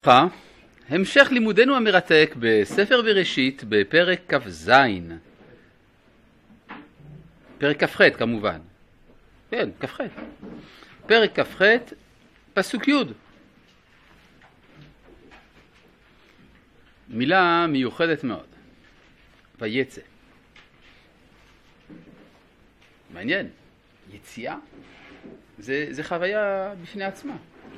המשך לימודנו המרתק בספר בראשית בפרק כ"ז, פרק כ"ח כמובן, כן, כ"ח, פרק כ"ח, פסוק י'. מילה מיוחדת מאוד, ויצא. מעניין, יציאה זה חוויה בפני עצמה.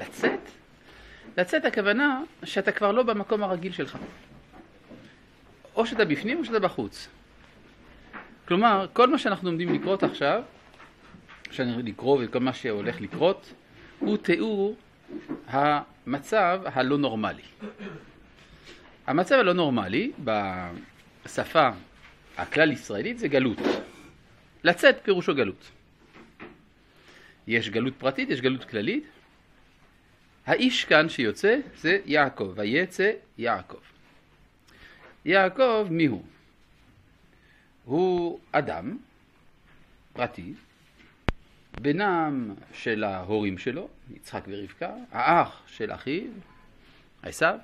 לצאת הכוונה שאתה כבר לא במקום הרגיל שלך. או שאתה בפנים או שאתה בחוץ. כלומר, כל מה שאנחנו עומדים לקרות עכשיו, שאני לקרוא וכל מה שהולך לקרות, הוא תיאור המצב הלא נורמלי. המצב הלא נורמלי בשפה הכלל ישראלית זה גלות. לצאת פירושו גלות. יש גלות פרטית, יש גלות כללית. האיש כאן שיוצא זה יעקב, ויצא יעקב. יעקב מי הוא? הוא אדם פרטי, בנם של ההורים שלו, יצחק ורבקה, האח של אחיו, עשיו,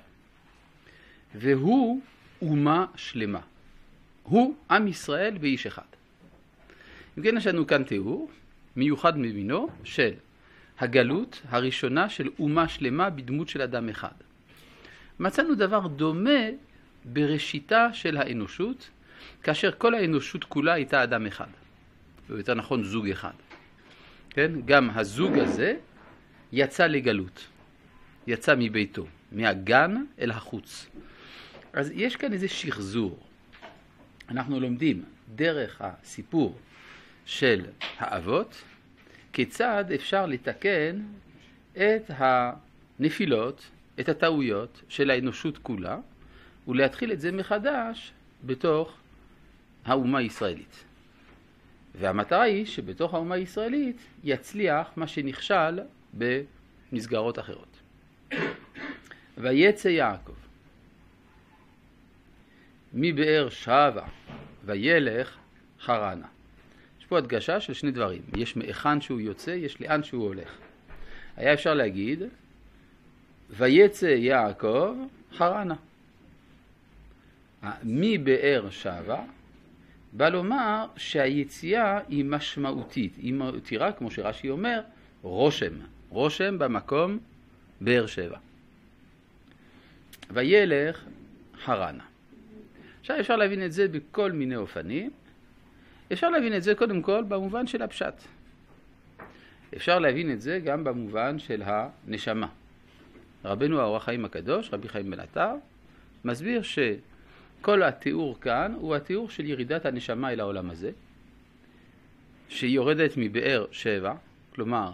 והוא אומה שלמה. הוא עם ישראל באיש אחד. אם כן, יש לנו כאן תיאור מיוחד ממינו של הגלות הראשונה של אומה שלמה בדמות של אדם אחד. מצאנו דבר דומה בראשיתה של האנושות, כאשר כל האנושות כולה הייתה אדם אחד. או יותר נכון זוג אחד. כן? גם הזוג הזה יצא לגלות. יצא מביתו, מהגן אל החוץ. אז יש כאן איזה שחזור. אנחנו לומדים דרך הסיפור של האבות, כיצד אפשר לתקן את הנפילות, את הטעויות של האנושות כולה, ולהתחיל את זה מחדש בתוך האומה הישראלית. והמטרה היא שבתוך האומה הישראלית יצליח מה שנכשל במסגרות אחרות. ויצא יעקב מבאר שבע וילך חרנה. יש פה הדגשה של שני דברים. יש מאיכן שהוא יוצא, יש לאן שהוא הולך. היה אפשר להגיד, ויצא יעקב חרנה. מבאר שבע בא לומר שהיציאה היא משמעותית. היא מותירה, כמו שרש"י אומר, רושם. רושם במקום באר שבע. וילך חרנה. עכשיו אפשר להבין את זה בכל מיני אופנים. אפשר להבין את זה קודם כל במובן של הפשט. אפשר להבין את זה גם במובן של הנשמה. רבנו האור החיים הקדוש, רבי חיים בן עטר, מסביר שכל התיאור כאן הוא התיאור של ירידת הנשמה אל העולם הזה, שהיא יורדת מבאר שבע, כלומר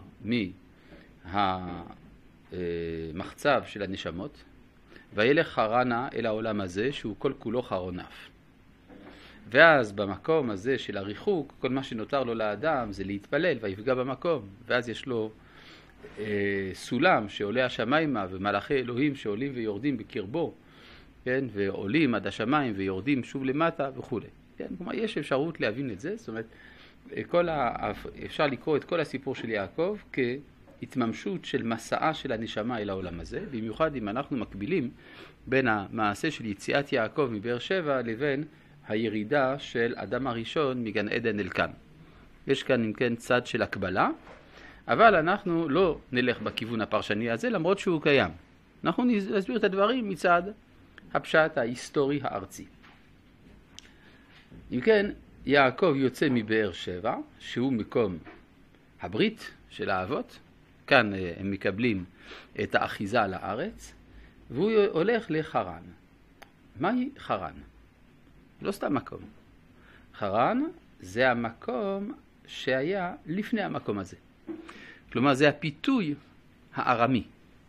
מהמחצב של הנשמות, וילך חרנה אל העולם הזה שהוא כל כולו חרונף. ואז במקום הזה של הריחוק, כל מה שנותר לו לאדם זה להתפלל ויפגע במקום. ואז יש לו סולם שעולה השמיימה ומלאכי אלוהים שעולים ויורדים בקרבו, כן? ועולים עד השמיים ויורדים שוב למטה וכו'. כן? כלומר, יש אפשרות להבין את זה. זאת אומרת, אפשר לקרוא את כל הסיפור של יעקב כהתממשות של מסעה של הנשמה אל העולם הזה, במיוחד אם אנחנו מקבילים בין המעשה של יציאת יעקב מבאר שבע לבין הירידה של אדם הראשון מגן עדן אל כאן. יש כאן אם כן צד של הקבלה, אבל אנחנו לא נלך בכיוון הפרשני הזה למרות שהוא קיים. אנחנו נסביר את הדברים מצד הפשט ההיסטורי הארצי. אם כן, יעקב יוצא מבאר שבע, שהוא מקום הברית של האבות. כאן הם מקבלים את האחיזה על הארץ, והוא הולך לחרן. מהי חרן? לא סתם מקום. חרן זה המקום שהיה לפני המקום הזה. כלומר, זה הפיתוי הארמי.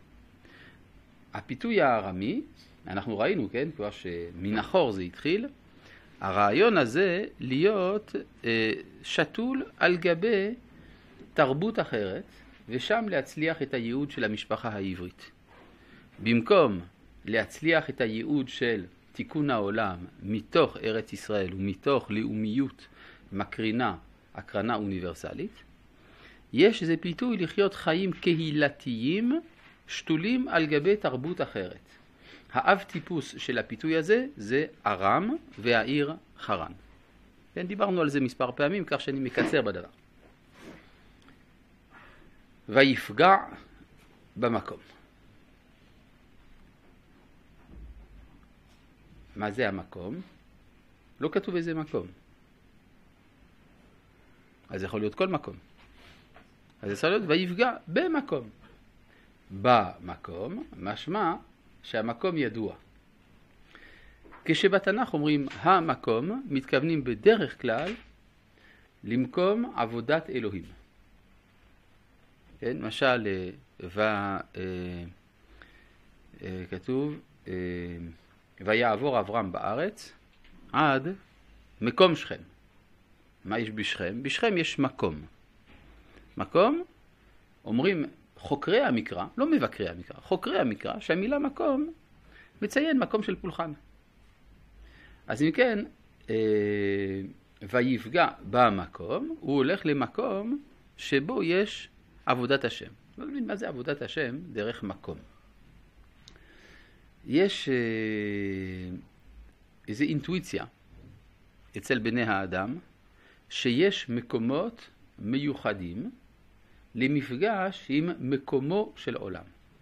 הפיתוי הארמי, אנחנו ראינו, כן, כבר שמנחור זה התחיל, הרעיון הזה להיות שתול על גבי תרבות אחרת, ושם להצליח את הייעוד של המשפחה העברית. במקום להצליח את הייעוד של תיקון העולם מתוך ארץ ישראל ומתוך לאומיות מקרינה, הקרנה אוניברסלית, יש איזה פיתוי לחיות חיים קהילתיים שתולים על גבי תרבות אחרת. האב טיפוס של הפיתוי הזה זה ארם והעיר חרן. כן, דיברנו על זה מספר פעמים, כך שאני מקצר בדבר. ויפגע במקום. מה זה המקום? לא כתוב איזה מקום. אז יכול להיות כל מקום. אז יכול להיות ויפגע במקום. במקום, משמע שהמקום ידוע. כשבתנ"ך אומרים המקום, מתכוונים בדרך כלל למקום עבודת אלוהים. כן, למשל, כתוב, ויעבור אברהם בארץ עד מקום שכם. מה יש בשכם? בשכם יש מקום. מקום, אומרים חוקרי המקרא, לא מבקרי המקרא, חוקרי המקרא, שהמילה מקום מציין מקום של פולחן. אז אם כן, ויפגע במקום, הוא הולך למקום שבו יש עבודת השם. לא מבין מה זה עבודת השם דרך מקום. יש איזו אינטואיציה אצל בני האדם, שיש מקומות מיוחדים למפגש עם מקומו של עולם.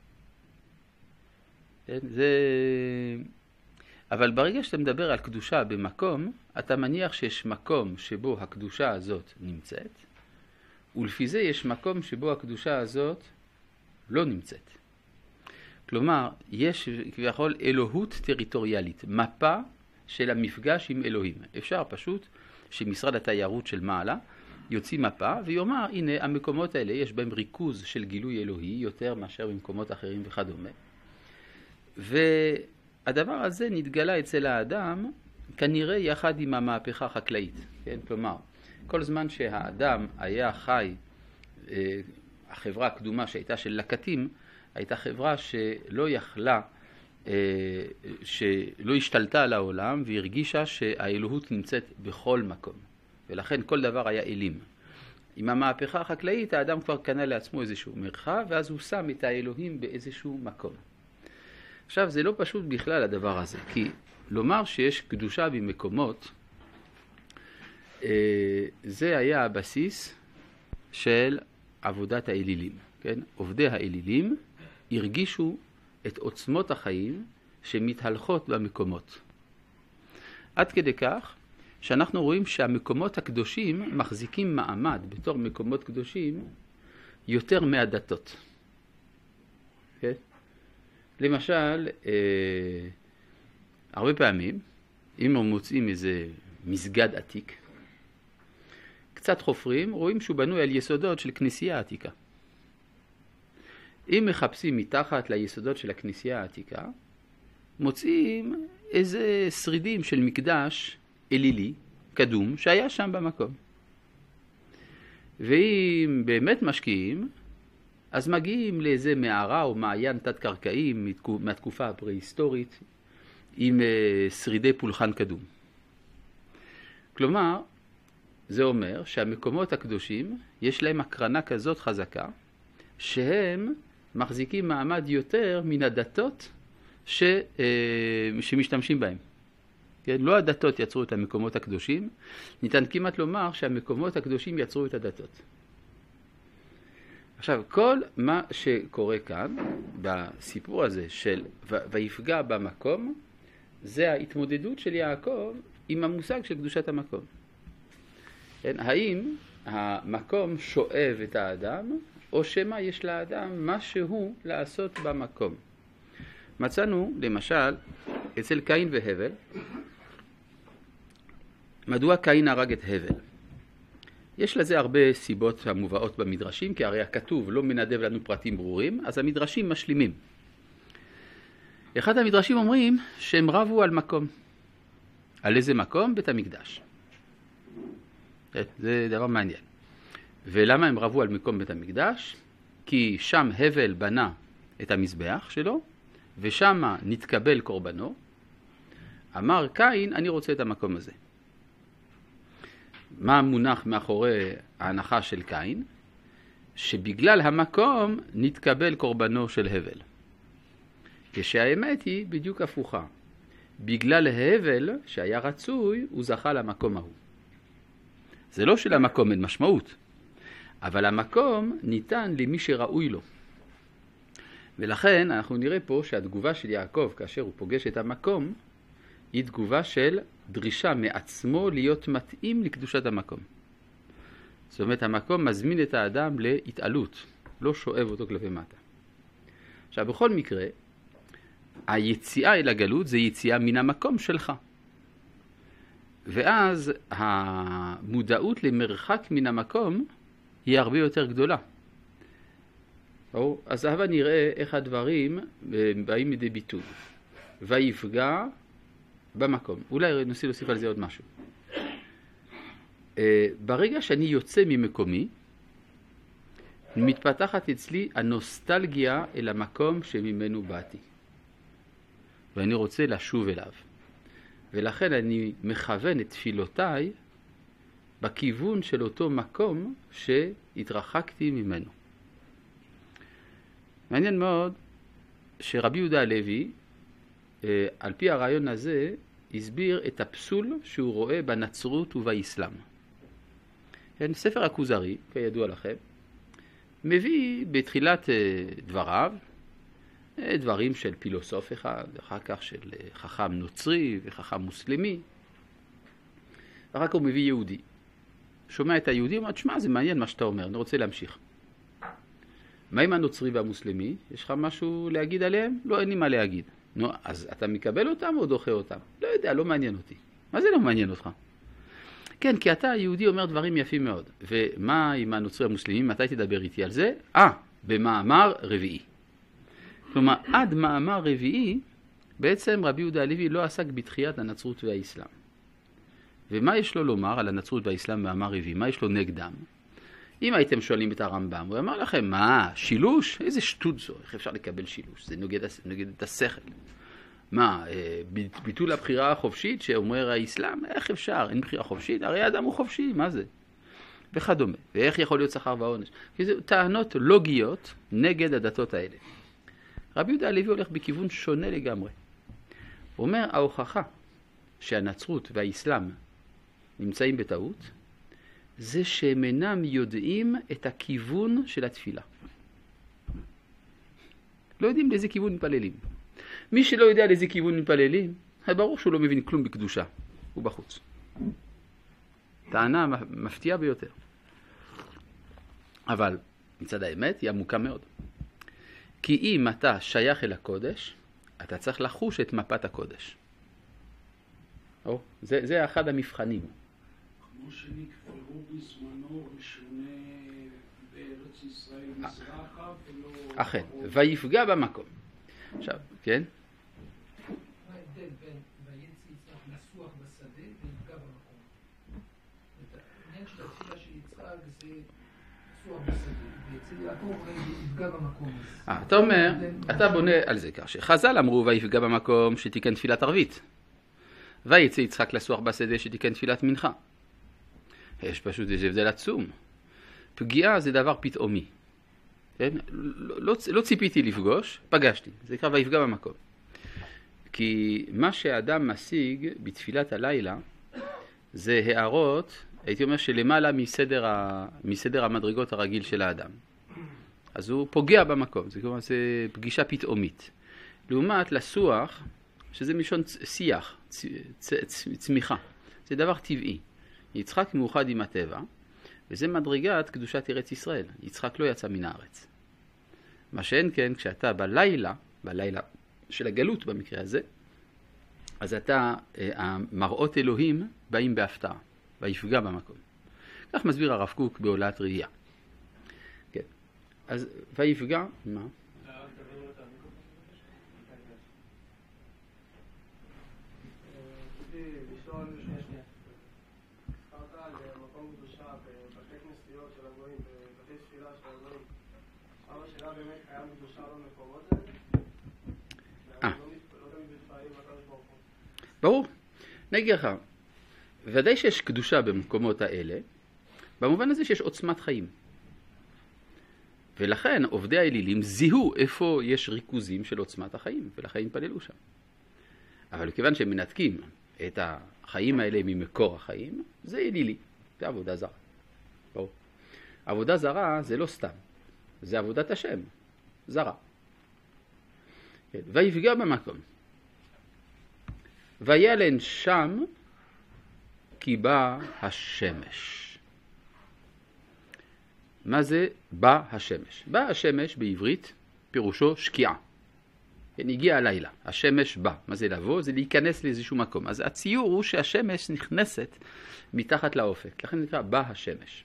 אבל ברגע שאתה מדבר על קדושה במקום, אתה מניח שיש מקום שבו הקדושה הזאת נמצאת, ולפי זה יש מקום שבו הקדושה הזאת לא נמצאת. כלומר, יש כביכול אלוהות טריטוריאלית, מפה של המפגש עם אלוהים. אפשר פשוט שמשרד התיירות של מעלה יוציא מפה ויאמר, הנה המקומות האלה יש בהם ריכוז של גילוי אלוהי יותר מאשר במקומות אחרים וכדומה. והדבר הזה נתגלה אצל האדם כנראה יחד עם המהפכה החקלאית. כן? כלומר, כל זמן שהאדם היה חי, החברה הקדומה שהייתה של לקטים, הייתה חברה שלא יכלה, שלא השתלטה על העולם והרגישה שהאלוהות נמצאת בכל מקום. ולכן כל דבר היה אלים. עם המהפכה החקלאית האדם כבר קנה לעצמו איזשהו מרחב, ואז הוא שם את האלוהים באיזשהו מקום. עכשיו זה לא פשוט בכלל הדבר הזה, כי לומר שיש קדושה במקומות, זה היה הבסיס של עבודת האלילים. כן? עובדי האלילים הרגישו את עוצמות החיים שמתהלכות במקומות. עד כדי כך שאנחנו רואים שהמקומות הקדושים מחזיקים מעמד בתור מקומות קדושים יותר מהדתות. כן? למשל, הרבה פעמים, אם מוצאים איזה מסגד עתיק, קצת חופרים, רואים שהוא בנוי על יסודות של כנסייה עתיקה. אם מחפשים מתחת ליסודות של הכנסייה העתיקה, מוצאים איזה שרידים של מקדש אלילי, קדום, שהיה שם במקום. ואם באמת משקיעים, אז מגיעים לאיזה מערה או מעיין תת-קרקעי מהתקופה הפרה-היסטורית, עם שרידי פולחן קדום. כלומר, זה אומר שהמקומות הקדושים, יש להם הקרנה כזאת חזקה, שהם מחזיקים מעמד יותר מן הדתות שמשתמשים בהם. כן? לא הדתות יצרו את המקומות הקדושים, ניתן כמעט לומר שהמקומות הקדושים יצרו את הדתות. עכשיו, כל מה שקורה כאן, בסיפור הזה של ויפגע במקום, זה ההתמודדות של יעקב עם המושג של קדושת המקום. כן? האם המקום שואב את האדם, או שמה יש לאדם משהו לעשות במקום? מצאנו, למשל, אצל קין והבל, מדוע קין הרג את הבל? יש לזה הרבה סיבות המובאות במדרשים, כי הרי הכתוב לא מנדב לנו פרטים ברורים, אז המדרשים משלימים. אחד המדרשים אומרים שהם רבו על מקום. על איזה מקום? בית המקדש. זה דבר מעניין. ולמה הם רבו על מקום בית המקדש? כי שם הבל בנה את המזבח שלו, ושם נתקבל קורבנו. אמר קין, אני רוצה את המקום הזה. מה המונח מאחורי ההנחה של קין? שבגלל המקום נתקבל קורבנו של הבל. כשהאמת היא בדיוק הפוכה. בגלל ההבל שהיה רצוי, הוא זכה למקום ההוא. זה לא שלמקום אין משמעות, אבל המקום ניתן למי שראוי לו. ולכן אנחנו נראה פה שהתגובה של יעקב כאשר הוא פוגש את המקום, היא תגובה של דרישה מעצמו להיות מתאים לקדושת המקום. זאת אומרת, המקום מזמין את האדם להתעלות, לא שואב אותו כלפי מטה. עכשיו, בכל מקרה, היציאה אל הגלות זה יציאה מן המקום שלך. ואז המודעות למרחק מן המקום היא הרבה יותר גדולה. אז הבה נראה איך הדברים באים לידי ביטוי. ויפגע במקום. אולי ננסה להוסיף על זה עוד משהו. ברגע שאני יוצא ממקומי, מתפתחת אצלי הנוסטלגיה אל המקום שממנו באתי. ואני רוצה לשוב אליו. ולכן אני מכוון את תפילותיי בכיוון של אותו מקום שהתרחקתי ממנו. מעניין מאוד שרבי יהודה הלוי, על פי הרעיון הזה, הסביר את הפסול שהוא רואה בנצרות ובאסלאם. ספר הכוזרי, כידוע לכם, מביא בתחילת דבריו דברים של פילוסוף אחד, אחר כך של חכם נוצרי וחכם מוסלמי, אחר כך הוא מביא יהודי. שומע את היהודי, אומר, תשמע, זה מעניין מה שאתה אומר, אני רוצה להמשיך. מה עם הנוצרי והמוסלמי? יש לך משהו להגיד עליהם? לא, אין לי מה להגיד. נו, אז אתה מקבל אותם או דוחה אותם? לא יודע, לא מעניין אותי. מה זה לא מעניין אותך? כן, כי אתה היהודי אומר דברים יפים מאוד. ומה עם הנוצרי והמוסלמי? מתי תדבר איתי על זה? במאמר רביעי. כלומר, עד מאמר רביעי, בעצם רבי יהודה הלוי לא עסק בתחיית הנצרות והאסלאם. ומה יש לו לומר על הנצרות והאסלאם במאמר רביעי? מה יש לו נגדם? אם הייתם שואלים את הרמב"ם, הוא אמר לכם, מה, שילוש? איזה שטות זו, איך אפשר לקבל שילוש? זה נוגד את השכל. מה, ביטול הבחירה החופשית שאומר האסלאם? איך אפשר? אין בחירה חופשית? הרי האדם הוא חופשי, מה זה? וכדומה. ואיך יכול להיות שכר ועונש? כי זה טענות לוגיות נגד הדתות האלה. רבי יהודה הלוי הולך בכיוון שונה לגמרי. הוא אומר, ההוכחה שהנצרות והאסלאם נמצאים בטעות, זה שהם אינם יודעים את הכיוון של התפילה. לא יודעים לאיזה כיוון מתפללים. מי שלא יודע לאיזה כיוון מתפללים, ברור שהוא לא מבין כלום בקדושה. הוא בחוץ. טענה מפתיעה ביותר. אבל מצד האמת היא עמוקה מאוד. כי אם אתה שייך אל הקודש, אתה צריך לחוש את מפת הקודש. זה אחד המבחנים. כמו שנקברו בזמנו ראשוני בארץ ישראל מזרחה ולא... אכן, ויפגע במקום. עכשיו, כן? מה ההבדל בין ויצא יצחק לסוח בשדה ויפגע במקום? העניין של התפילה של יצחק זה לסוח בשדה, ויצא יעקב ויפגע במקום. אתה אומר, אתה בונה על זה כך, שחז"ל אמרו ויפגע במקום שתיקן תפילת ערבית. ויצא יצחק לסוח בשדה שתיקן תפילת מנחה. יש פשוט איזה הבדל עצום. פגיעה זה דבר פתאומי. כן? לא ציפיתי לפגוש, פגשתי. זה נקרא ויפגע במקום. כי מה שהאדם משיג בתפילת הלילה, זה הערות, הייתי אומר שלמעלה מסדר המדרגות הרגיל של האדם. אז הוא פוגע במקום, זה כלומר זה פגישה פתאומית. לעומת לסוח, שזה מלשון שיח, צמיחה. זה דבר טבעי. יצחק מאוחד עם הטבע, וזה מדרגת קדושת ארץ ישראל. יצחק לא יצא מן הארץ. מה שאין כן, כשאתה בלילה של הגלות במקרה הזה, אז המראות אלוהים באים בהפתעה, ויפגע במקום. כך מסביר הרב קוק בעולת ראייה. כן. אז ויפגע, מה? ברור. נגיד לך, ודאי שיש קדושה במקומות האלה, במובן הזה שיש עוצמת חיים. ולכן עובדי האלילים זיהו איפה יש ריכוזים של עוצמת החיים, ולכן התפללו שם. אבל כיוון שהם מנתקים את החיים האלה ממקור החיים, זה אלילי, זה עבודה זרה. ברור. עבודה זרה זה לא סתם, זה עבודת השם, זרה. כן. ויפגע במקום. וילן שם כי בא השמש. מה זה בא השמש? בא השמש בעברית פירושו שקיעה. כן, הגיע הלילה, השמש בא. מה זה לבוא? זה להיכנס לאיזשהו מקום. אז הציור הוא שהשמש נכנסת מתחת לאופק. לכן נקרא בא השמש.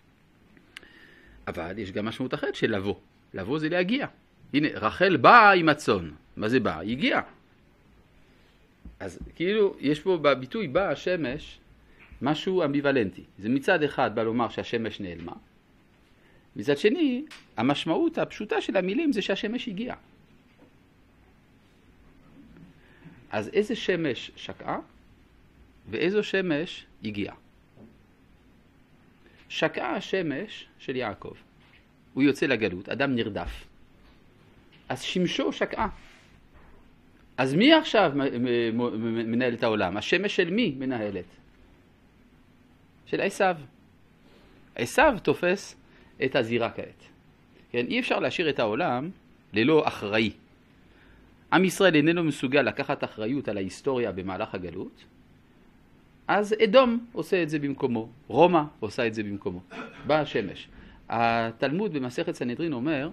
אבל יש גם משמעות אחרת של לבוא. לבוא זה להגיע. הנה, רחל באה עם הצאן. מה זה בא? היא הגיעה. אז כאילו יש פה בביטוי בא השמש משהו אמביוולנטי. זה מצד אחד בא לומר שהשמש נעלמה. מצד שני, המשמעות הפשוטה של המילים זה שהשמש הגיעה. אז איזה שמש שקעה ואיזו שמש הגיעה? שקעה השמש של יעקב. הוא יוצא לגלות, אדם נרדף. אז שמשו שקעה. אז מי עכשיו מנהל את העולם? השמש של מי מנהלת? של עשיו. עשיו תופס את הזירה כעת. כן, אי אפשר להשאיר את העולם ללא אחראי. עם ישראל איננו מסוגל לקחת אחריות על ההיסטוריה במהלך הגלות, אז אדום עושה את זה במקומו, רומא עושה את זה במקומו. בא השמש. התלמוד במסכת סנהדרין אומר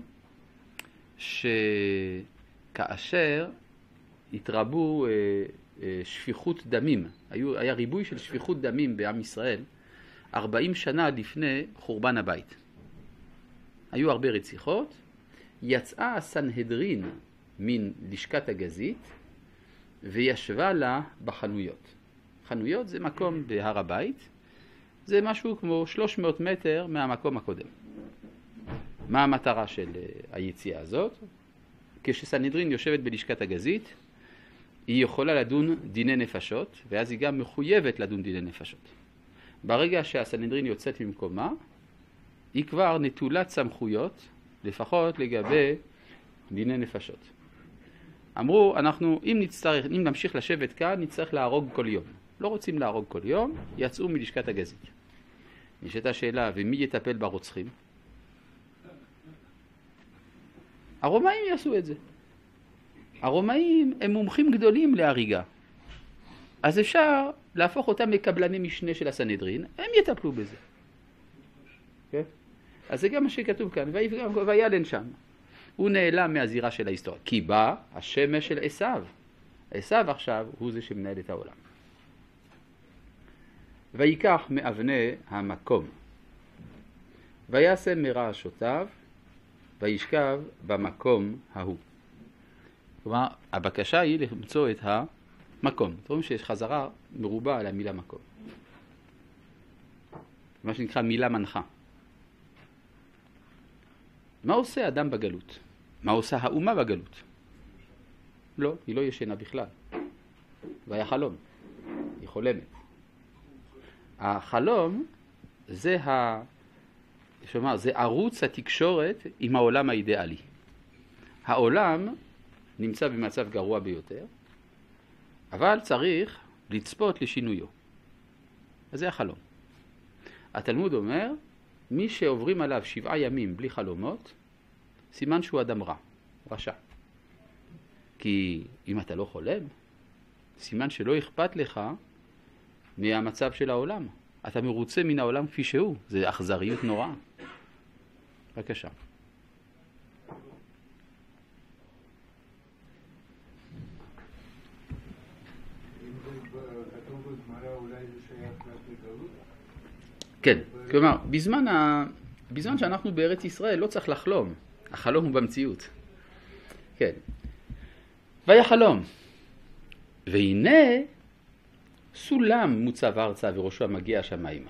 שכאשר התרבו שפיכות דמים, היה ריבוי של שפיכות דמים בעם ישראל 40 שנה לפני חורבן הבית. היו הרבה רציחות, יצאה הסנהדרין מן לשכת הגזית וישבה לה בחנויות. חנויות זה מקום בהר הבית, זה משהו כמו 300 מטר מהמקום הקודם. מה המטרה של היציאה הזאת? כשסנהדרין יושבת בלשכת הגזית, היא יכולה לדון דיני נפשות, ואז היא גם מחויבת לדון דיני נפשות. ברגע שהסנהדרין יוצאת ממקומה, היא כבר נטולת סמכויות, לפחות לגבי דיני נפשות. אמרו, אם נמשיך לשבת כאן, נצטרך להרוג כל יום. לא רוצים להרוג כל יום, יצאו מלשכת הגזית. נשאלת השאלה, ומי יטפל ברוצחים? הרומאים יעשו את זה. הרומאים הם מומחים גדולים להריגה. אז אפשר להפוך אותם לקבלני משנה של הסנהדרין, הם יטפלו בזה. כן? אז זה גם מה שכתוב כאן, וילן שם. הוא נעלם מהזירה של ההיסטוריה, כי בא השמש של עשיו. עשיו עכשיו הוא זה שמנהל את העולם. ויקח מאבני המקום, ויעשה מרעשותיו, וישכב במקום ההוא. כלומר, הבקשה היא למצוא את המקום. אתם רואים שיש חזרה מרובה על המילה מקום. מה שנקרא מילה מנחה. מה עושה אדם בגלות? מה עושה האומה בגלות? לא, היא לא ישנה בכלל. והיה חלום. היא חולמת. החלום זה זה ערוץ התקשורת עם העולם האידיאלי. העולם נמצא במצב גרוע ביותר, אבל צריך לצפות לשינויו. אז זה החלום. התלמוד אומר, מי שעוברים עליו 7 ימים בלי חלומות, סימן שהוא אדם רע, רשע. כי אם אתה לא חולם, סימן שלא אכפת לך מהמצב של העולם. אתה מרוצה מן העולם כפי שהוא. זה אכזריות נוראה. בבקשה. כן, כלומר, בזמן שאנחנו בארץ ישראל לא צריך לחלום. החלום הוא במציאות. כן. והיה חלום. והנה סולם מוצב ארצה וראשו המגיע השמיימה.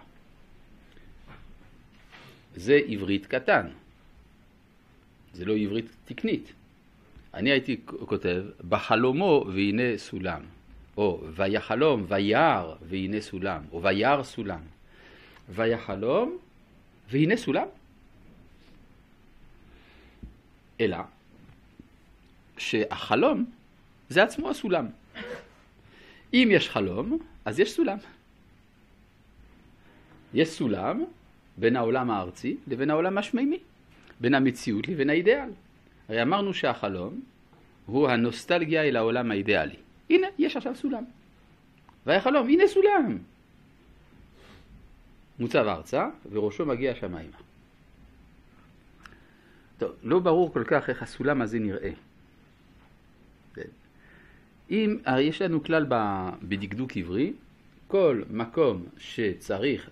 זה עברית קטן. זה לא עברית תקנית. אני הייתי כותב, בחלומו והנה סולם. או ויחלום ויער והנה סולם. או ויער סולם. ויחלום והנה סולם. אלא שהחלום זה עצמו הסולם. אם יש חלום, אז יש סולם. יש סולם בין העולם הארצי לבין העולם השמימי, בין המציאות לבין האידאל. הרי אמרנו שהחלום הוא הנוסטלגיה אל העולם האידאלי. הנה, יש עכשיו סולם. והחלום, הנה סולם. מוצב ארצה, וראשו מגיע שמיימה. טוב, לא ברור כל כך איך הסולם הזה נראה. אם, יש לנו כלל בדקדוק עברי, כל מקום שצריך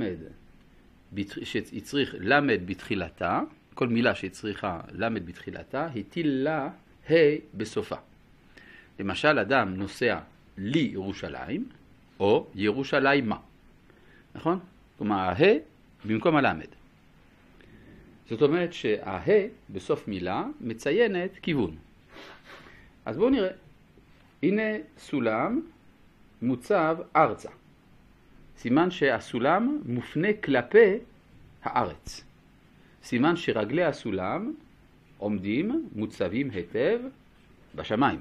למד בתחילתה, כל מילה שצריכה למד בתחילתה, הטיל לה ה' בסופה. למשל, אדם נוסע לירושלים, או ירושלימה. נכון? כלומר, ה' במקום הלמד. זאת אומרת שהה בסוף מילה מציינת כיוון. אז בואו נראה. הנה סולם מוצב ארצה. סימן שהסולם מופנה כלפי הארץ. סימן שרגלי הסולם עומדים מוצבים היטב בשמיים.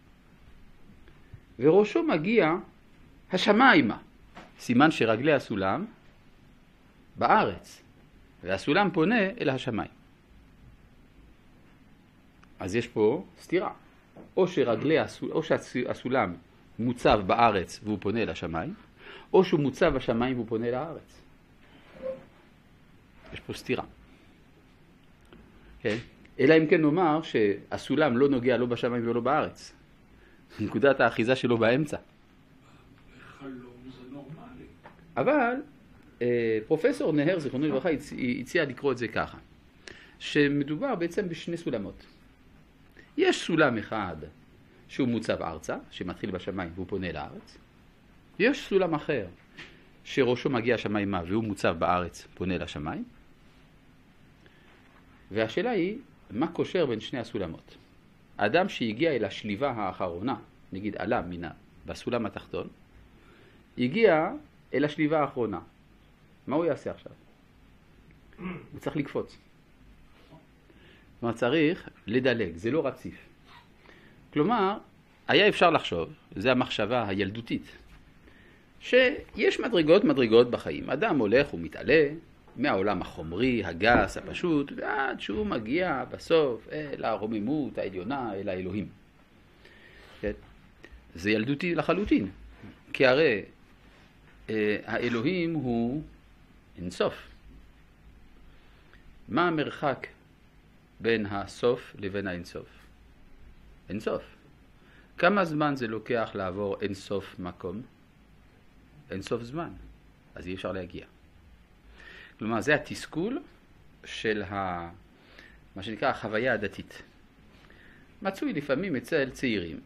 וראשו מגיע השמיימה. סימן שרגלי הסולם בארץ. והסולם פונה אל השמיים. אז יש פה סתירה. או שהסולם מוצב בארץ והוא פונה אל השמיים, או שהוא מוצב בשמיים והוא פונה אל הארץ. יש פה סתירה. כן? אלא אם כן נאמר שהסולם לא נוגע לא בשמיים ולא בארץ. נקודת האחיזה שלו באמצע. חלום זה נורמלי. אבל פרופסור נהר, זיכרונו לברכה, הציע לקרוא את זה ככה. שמדובר בעצם בשני סולמות. יש סולם אחד שהוא מוצב ארצה, שמתחיל בשמיים והוא פונה לארץ. יש סולם אחר שראשו מגיע שמיימה והוא מוצב בארץ, פונה לשמיים. והשאלה היא, מה קושר בין שני הסולמות? האדם שהגיע אל השליבה האחרונה, נגיד עלה בסולם התחתון, הגיע אל השליבה האחרונה. מה הוא יעשה עכשיו? הוא צריך לקפוץ. כלומר, צריך לדלג, זה לא רציף. כלומר, היה אפשר לחשוב, זו המחשבה הילדותית, שיש מדרגות בחיים. אדם הולך ומתעלה מהעולם החומרי, הגס, הפשוט, ועד שהוא מגיע בסוף אל הרוממות העליונה, אל האלוהים. כן? זה ילדותי לחלוטין, כי הרי האלוהים הוא אינסוף. מה המרחק בין הסוף לבין האינסוף? אינסוף. כמה זמן זה לוקח לעבור אינסוף מקום? אינסוף זמן. אז אי אפשר להגיע. כלומר, זה התסכול של מה שנקרא החוויה הדתית. מצוי לפעמים אצל צעירים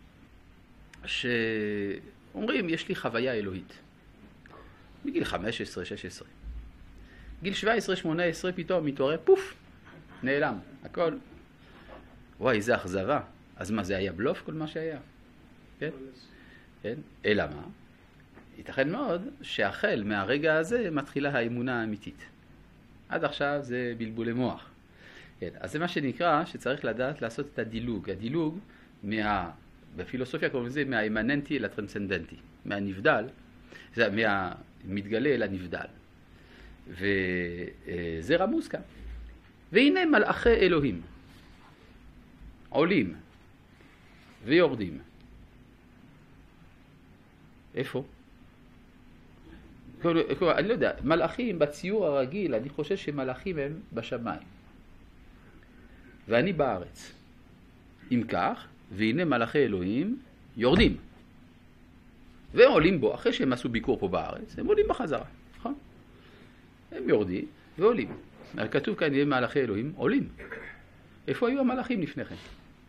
שאומרים, יש לי חוויה אלוהית. בגיל 15, 16. גיל 17, 18 פתאום מתעורר, פוף, נעלם, הכל. וואי, איזה אכזבה. אז מה, זה היה בלוף כל מה שהיה? כן? כן? אלא מה? ייתכן מאוד שהחל מהרגע הזה מתחילה האמונה האמיתית. עד עכשיו זה בלבולי מוח. כן? אז זה מה שנקרא שצריך לדעת לעשות את הדילוג. הדילוג בפילוסופיה קוראים לזה מהאימננטי אל הטרנסצנדנטי. מהנבדל, זה מהמתגלה אל הנבדל. וזה רמוז כאן. והנה מלאכי אלוהים עולים ויורדים. איפה? אני לא יודע, מלאכים בציור הרגיל, אני חושב שמלאכים הם בשמיים. ואני בארץ. אם כך, והנה מלאכי אלוהים יורדים. ועולים בו, אחרי שהם עשו ביקור פה בארץ, הם עולים בחזרה. נכון? הם יורדים ועולים. כתוב כאן, יהיה מלאכי אלוהים עולים. איפה היו המלאכים לפני כן?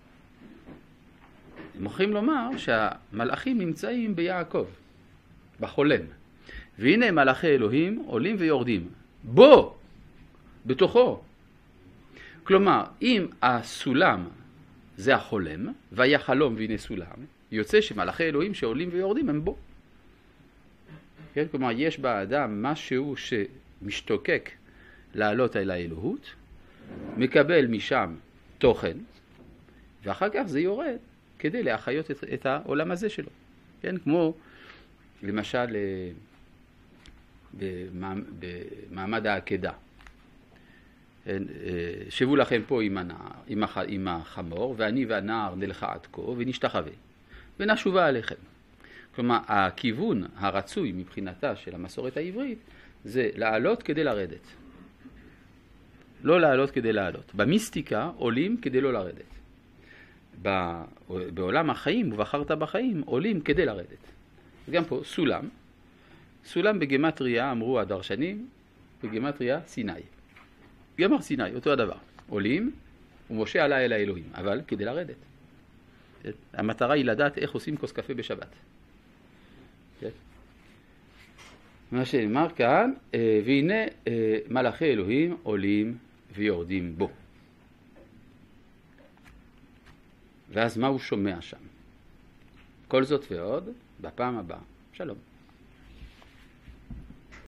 הם יכולים לומר שהמלאכים נמצאים ביעקב, בחולם. והנה מלאכי אלוהים עולים ויורדים. בו, בתוכו. כלומר, אם הסולם זה החולם, והיה חלום והנה סולם, יוצא שמלאכי אלוהים שעולים ויורדים הם בו. כן? כלומר, יש באדם משהו שמשתוקק לעלות אל האלוהות, מקבל משם תוכן, ואחר כך זה יורד כדי להחיות את העולם הזה שלו. כן, כמו למשל במעמד העקדה. שבו לכם פה עם החמור, ואני והנער נלכה עד כה ונשתחווה, ונשובה עליכם. כלומר, הכיוון הרצוי מבחינתה של המסורת העברית זה לעלות כדי לרדת. לא לעלות כדי לעלות. במיסטיקה עולים כדי לא לרדת. בעולם החיים, ובחרת בחיים, עולים כדי לרדת. גם פה, סולם. סולם בגמטריה, אמרו הדרשנים, בגמטריה סיני. גם הר סיני, אותו הדבר. עולים, ומשה עלה אל האלוהים, אבל כדי לרדת. המטרה היא לדעת איך עושים כוס קפה בשבת. מה שנאמר כאן, והנה מלאכי אלוהים עולים ויורדים בו. ואז מה הוא שומע שם? כל זאת ועוד, בפעם הבאה. שלום.